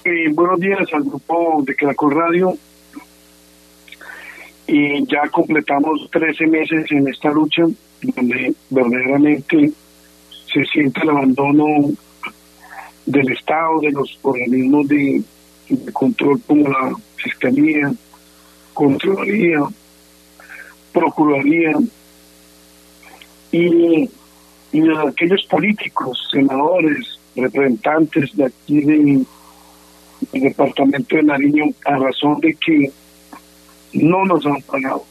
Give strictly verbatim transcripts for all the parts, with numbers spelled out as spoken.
Eh, buenos días al grupo de Caracol Radio. Y ya completamos trece meses en esta lucha, donde verdaderamente se siente el abandono del Estado, de los organismos de, de control como la Fiscalía, Contraloría, Procuraduría y, y de aquellos políticos, senadores, representantes de aquí de, del departamento de Nariño, a razón de que no nos han pagado.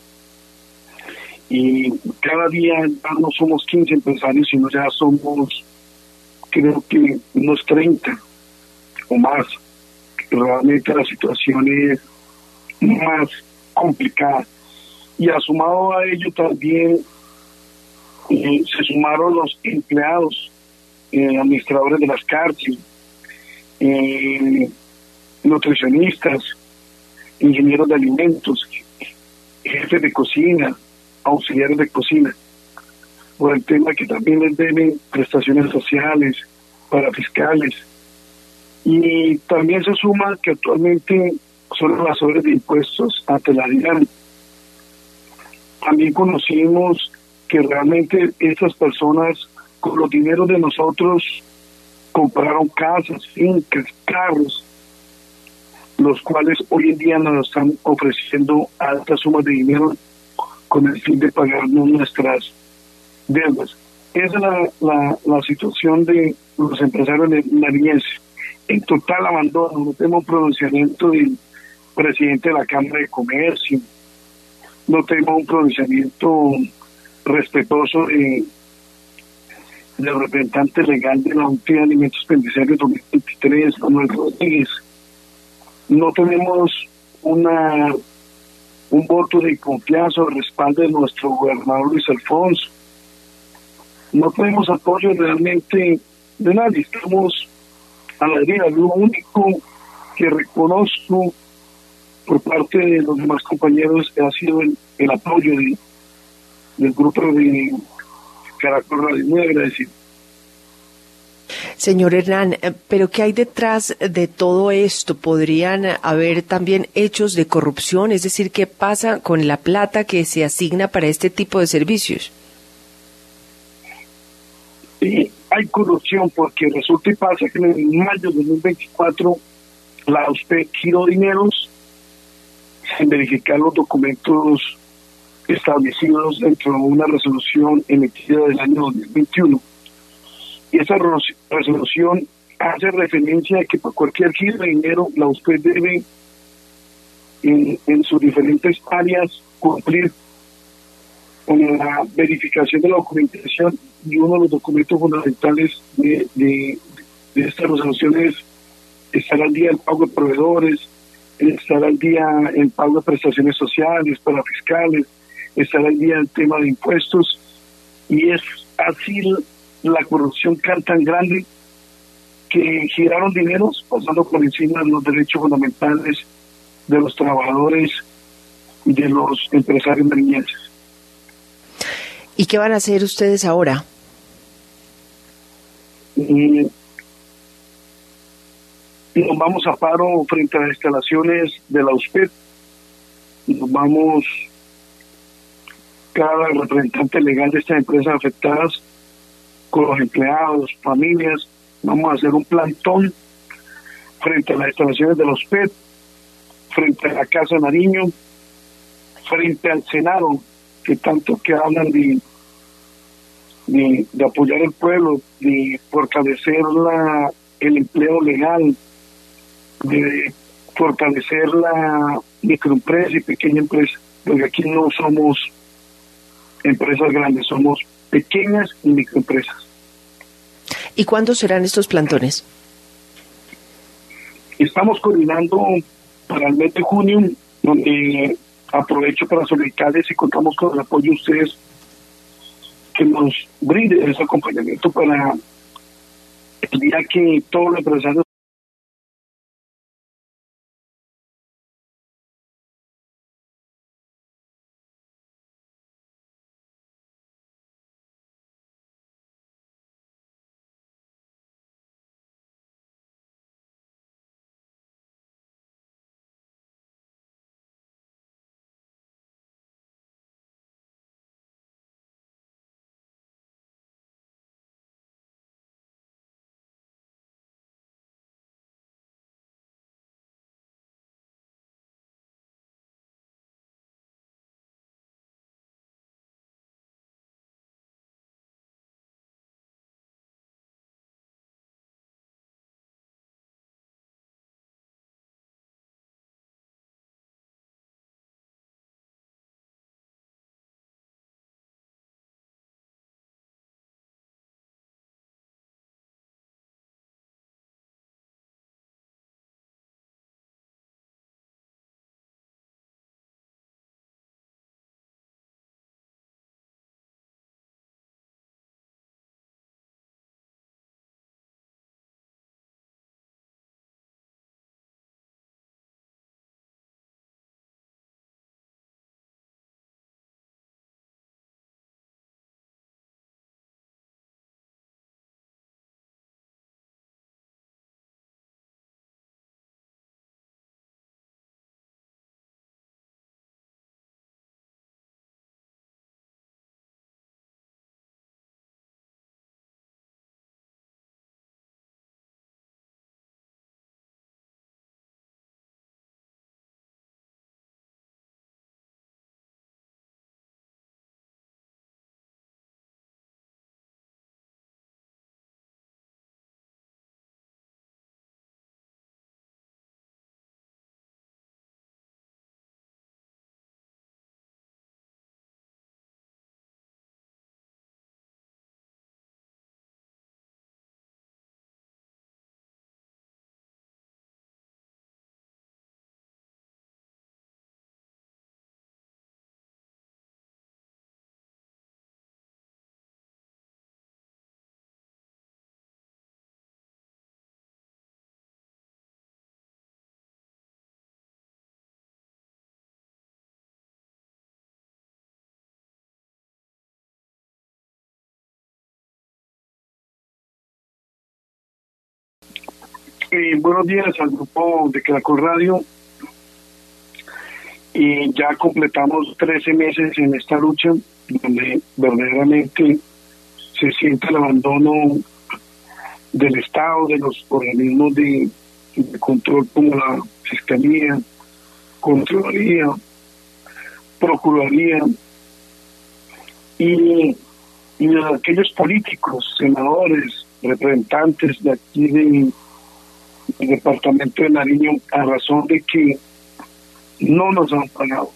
Y cada día ya no somos quince empresarios, sino ya somos, creo que unos treinta o más. Realmente la situación es más complicada. Y asumado a ello también eh, se sumaron los empleados, eh, administradores de las cárceles, eh, nutricionistas, ingenieros de alimentos, jefes de cocina, auxiliares de cocina, por el tema que también les deben prestaciones sociales, para fiscales. Y también se suma que actualmente son evasores de impuestos ante la DIAN. También conocimos que realmente estas personas, con los dineros de nosotros, compraron casas, fincas, carros, los cuales hoy en día nos están ofreciendo altas sumas de dinero con el fin de pagarnos nuestras deudas. Esa es la, la, la situación de los empresarios nariñenses. En total abandono. No tenemos un pronunciamiento del presidente de la Cámara de Comercio, no tenemos un pronunciamiento respetuoso de, del representante legal de la Junta de Alimentos Penitenciarios dos mil veintitrés, Manuel Rodríguez. No tenemos una un voto de confianza o respaldo de nuestro gobernador Luis Alfonso. No tenemos apoyo realmente de nadie. Estamos a la deriva. Lo único que reconozco por parte de los demás compañeros ha sido el, el apoyo de, del grupo de Caracol Radio. Muy agradecido. Señor Hernán, ¿pero qué hay detrás de todo esto? ¿Podrían haber también hechos de corrupción? Es decir, ¿qué pasa con la plata que se asigna para este tipo de servicios? Sí, hay corrupción porque resulta y pasa que en mayo de dos mil veinticuatro la U S P giró dineros sin verificar los documentos establecidos dentro de una resolución emitida del año dos mil veintiuno. Y esa resolución hace referencia a que por cualquier giro de dinero la U S P debe en, en sus diferentes áreas cumplir con la verificación de la documentación, y uno de los documentos fundamentales de, de, de esta resolución es estar al día el pago de proveedores, estar al día el pago de prestaciones sociales para fiscales, estar al día el tema de impuestos. Y es así la corrupción tan grande que giraron dineros pasando por encima de los derechos fundamentales de los trabajadores y de los empresarios nariñenses. ¿Y qué van a hacer ustedes ahora? Y nos vamos a paro frente a las instalaciones de la U S P E T. Nos vamos, cada representante legal de estas empresas afectadas, con los empleados, familias, vamos a hacer un plantón frente a las instalaciones de la U S P E T, frente a la Casa Nariño, frente al Senado, que tanto que hablan de, de, de apoyar al pueblo, de fortalecer la, el empleo legal, de fortalecer la microempresa y pequeña empresa, porque aquí no somos empresas grandes, somos pequeñas y microempresas. ¿Y cuándo serán estos plantones? Estamos coordinando para el mes de junio, donde aprovecho para solicitarles y contamos con el apoyo de ustedes que nos brinde ese acompañamiento para el día que todos los empresarios Eh, buenos días al grupo de Caracol Radio. Y ya completamos trece meses en esta lucha, donde verdaderamente se siente el abandono del Estado, de los organismos de, de control como la Fiscalía, Contraloría, Procuraduría y, y de aquellos políticos, senadores, representantes de aquí de, del departamento de Nariño, a razón de que no nos han pagado.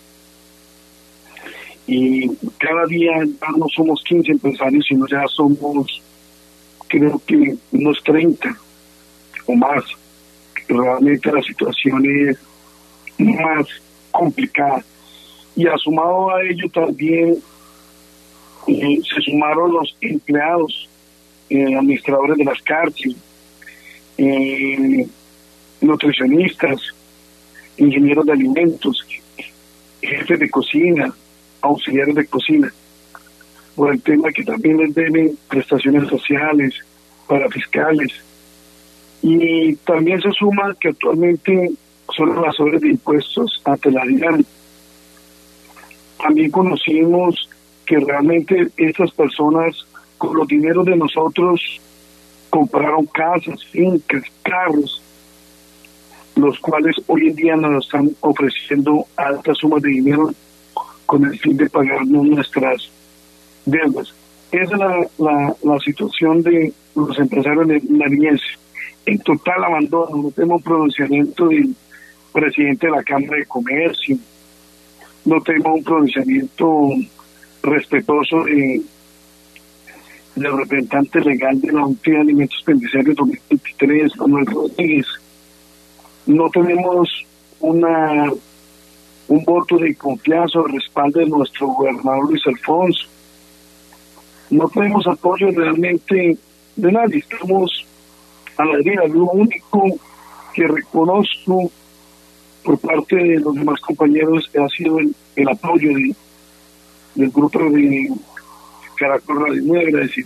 Y cada día ya no somos quince empresarios, sino ya somos, creo que unos treinta o más. Realmente la situación es más complicada. Y asumado a ello también eh, se sumaron los empleados, eh, administradores de las cárceles, eh, nutricionistas, ingenieros de alimentos, jefes de cocina, auxiliares de cocina, por el tema que también les deben prestaciones sociales, para fiscales. Y también se suma que actualmente son evasores de impuestos ante la DIAN. También conocimos que realmente estas personas, con los dineros de nosotros, compraron casas, fincas, carros, los cuales hoy en día nos están ofreciendo altas sumas de dinero con el fin de pagarnos nuestras deudas. Esa es la, la, la situación de los empresarios nariñenses. En total abandono. No tenemos pronunciamiento del presidente de la Cámara de Comercio, no tenemos un pronunciamiento respetuoso de, del representante legal de la Junta de Alimentos Penitenciarios dos mil veintitrés, Manuel Rodríguez. No tenemos una un voto de confianza o respaldo de nuestro gobernador Luis Alfonso. No tenemos apoyo realmente de nadie. Estamos a la deriva. Lo único que reconozco por parte de los demás compañeros ha sido el, el apoyo de, del grupo de Caracol Radio. Muy agradecido.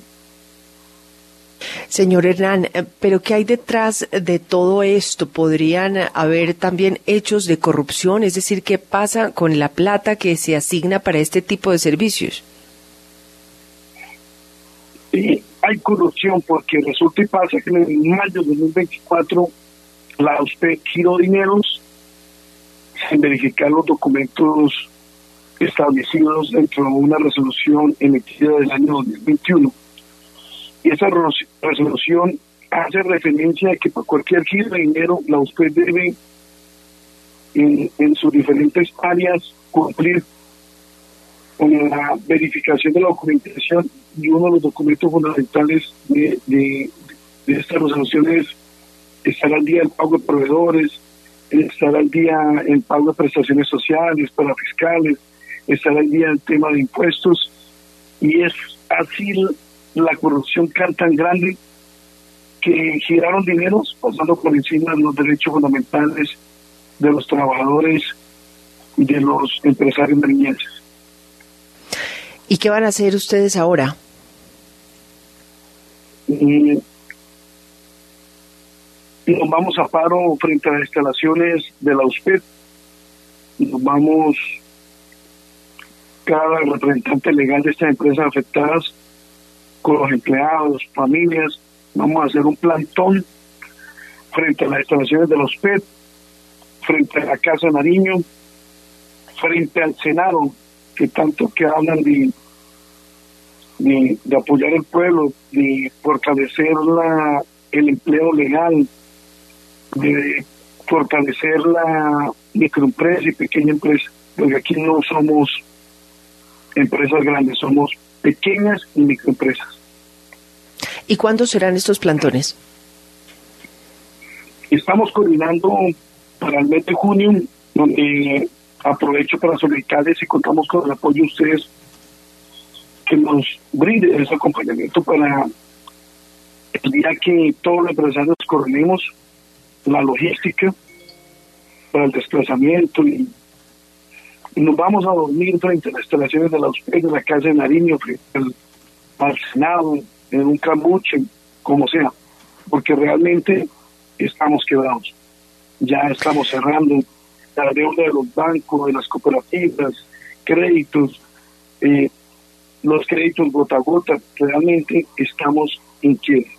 Señor Hernán, ¿pero qué hay detrás de todo esto? ¿Podrían haber también hechos de corrupción? Es decir, ¿qué pasa con la plata que se asigna para este tipo de servicios? Sí, hay corrupción porque resulta y pasa que en mayo de dos mil veinticuatro la U S P giró dineros sin verificar los documentos establecidos dentro de una resolución emitida del año dos mil veintiuno. Y esa resolución hace referencia a que por cualquier giro de dinero la U S P debe en, en sus diferentes áreas cumplir con la verificación de la documentación, y uno de los documentos fundamentales de, de, de esta resolución es estar al día el pago de proveedores, estar al día el pago de prestaciones sociales para fiscales, estar al día el tema de impuestos, y es así la corrupción tan grande que giraron dineros pasando por encima de los derechos fundamentales de los trabajadores y de los empresarios nariñenses. ¿Y qué van a hacer ustedes ahora? Y, y nos vamos a paro frente a las instalaciones de la U S P. Nos vamos, cada representante legal de estas empresas afectadas, con los empleados, familias, vamos a hacer un plantón frente a las instalaciones de la U S P, frente a la Casa Nariño, frente al Senado, que tanto que hablan de, de, de apoyar al pueblo, de fortalecer la, el empleo legal, de fortalecer la microempresa y pequeña empresa, porque aquí no somos empresas grandes, somos pequeñas y microempresas. ¿Y cuándo serán estos plantones? Estamos coordinando para el mes de junio, donde aprovecho para solicitarles y contamos con el apoyo de ustedes que nos brinden ese acompañamiento para el día que todos los empresarios coordinemos la logística para el desplazamiento y, y nos vamos a dormir frente a las instalaciones de la U S P, de la Casa de Nariño, frente al, al Senado, en un cambuche, como sea, porque realmente estamos quebrados. Ya estamos cerrando la deuda de los bancos, de las cooperativas, créditos, eh, los créditos gota a gota, realmente estamos en quiebra.